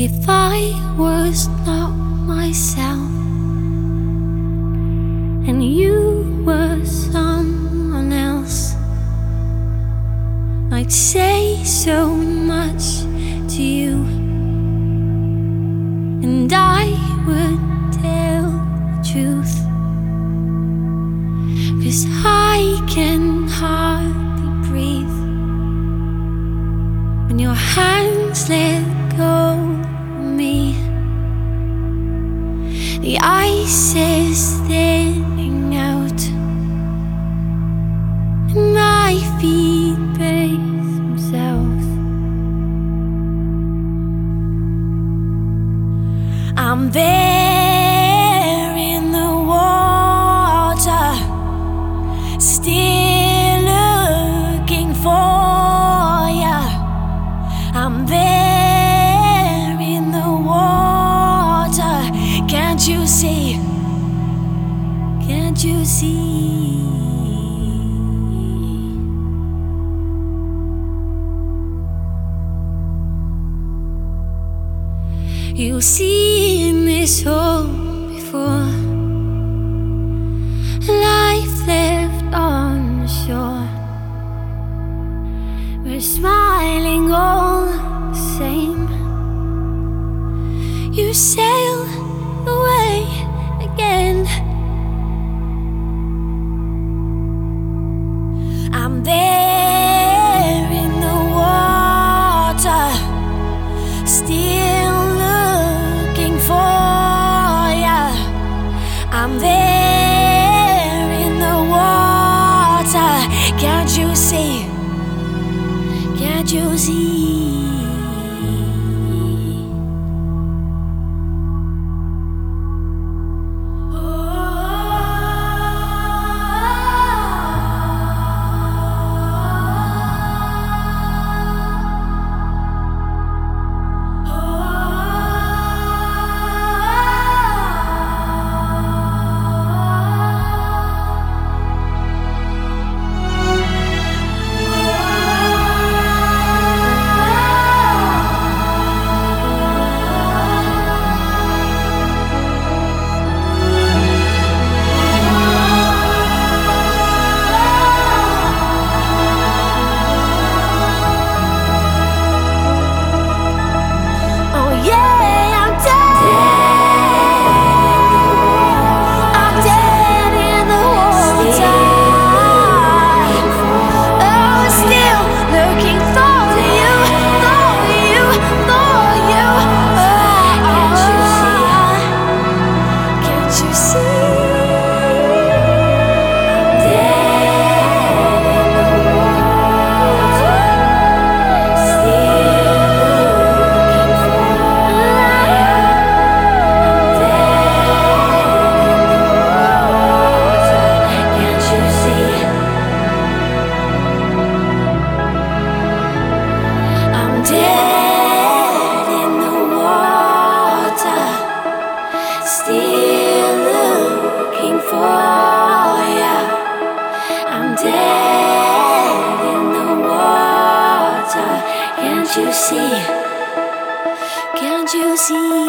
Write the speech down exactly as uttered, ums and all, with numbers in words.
If I was not myself and you were someone else, I'd say so much to you, and I would tell the truth, 'cause I can hardly breathe when your hands let go of me. The ice is thinning out and my feet brace themselves. I'm there in the water, still looking for ya. I'm there in the water. Can't you see? Can't you see? You've seen this all before. Life left on the shore. We're smiling all the same. You sail away again. I'm there in the water, still looking for ya. I'm there in the water. Can't you see? Can't you see? Still looking for ya. I'm dead in the water. Can't you see? Can't you see?